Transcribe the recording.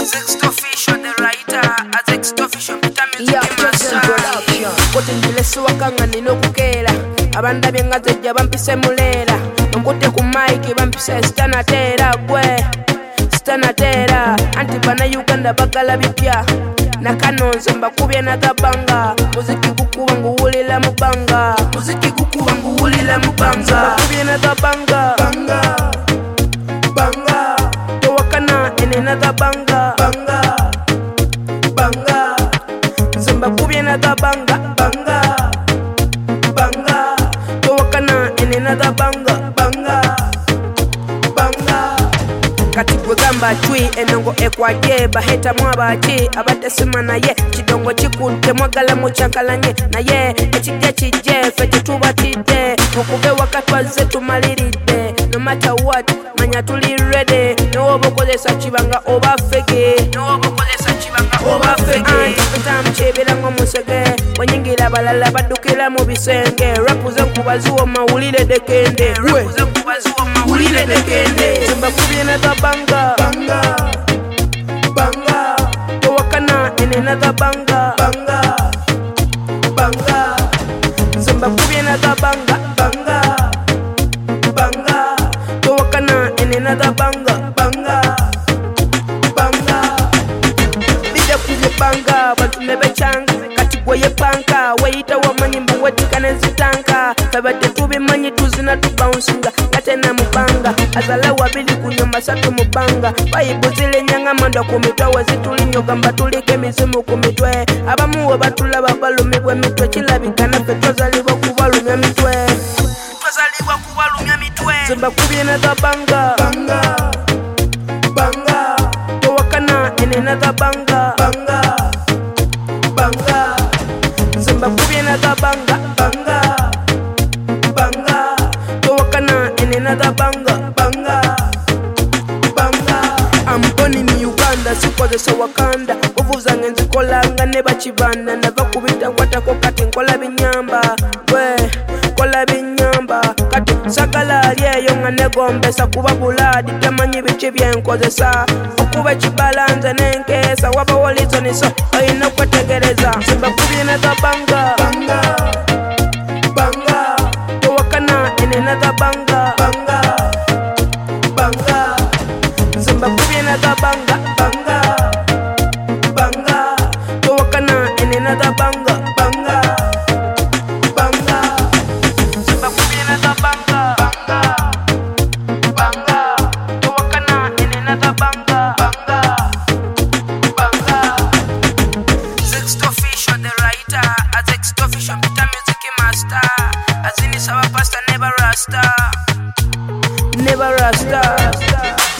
Official, the writer, as official, Peter Music Master. Kote njilesu wakanga nino kukela abanda byenga zejja bampise mulera nkutte ku mike bampise stanatera gwe stanatera anti bana Uganda bagala bipya nakanonze mbakubye nakabanga muziki gukuba nguwulira mu banga muziki gukuba nguwulira mu banga mbakubye nakabanga banga banga towakana ene nakabanga banga banga nzemba kubye nakabanga banga banga towakana ene nakabanga banga banga kati gwe gamba twi enongo ekwaje baheta mwabaki abatesima naye kidongo kikutte mwagala mucyankalanye naye ekijja kijje fe tetubatidde okuve wakatwaze tumaliridde no matter what manya tuli ready n'obokozesa kibanga oba fege n'obokozesa kibanga oba fege ntamchebera ng'omusege wenyingira abalala baddukira mu bisenge rapuze nkubaziwo mawulire dekende rapuze nkubaziwo mawulire dekende zimbakubye nakabanga banga banga towakana ene nakabanga banga banga zimbakubye nakabanga banga banga towakana ene nakabanga banga banga bija kubye banga bantu nebechanga kati gwe panka weyita wamanyi mbuwetika nenzitanka febadde tubimanyi tuzina tubouncinga katena mubanga azala wabili kunyumba satu mubanga bayibuzile nyanga manda ku mitwe wezitulinyoga mba tulike emizimu ku mitwe abamu we batulaba balumibwa emitwe kirabikana ffe twazalibwa kubalumya mitwe zimbakubye nakabanga banga banga towakana ene nakabanga banga banga zimbakubye nakabanga banga banga towakana ene nakabanga banga banga amboni ni Uganda sikozesa wakanda ovuzange nzikolanga ne bakibanda nava kubita kwatako kati nkola binyamba gwe kola binyamba kati sagala alyeyo nga negombesa kuba buladi tamanyi biki byenkozesa okuba kibalanze nenkesa wabawolizoniso olina okwetegereza zimbakubye nakabanga banga banga towakana ene nakabanga banga banga zimbakubye nakabanga banga banga towakana ene nakabanga banga banga zimbakubye nakabanga banga banga towakana ene nakabanga banga banga Official, the writer, as official, Peter Music Master, as in his our pastor, never rasta.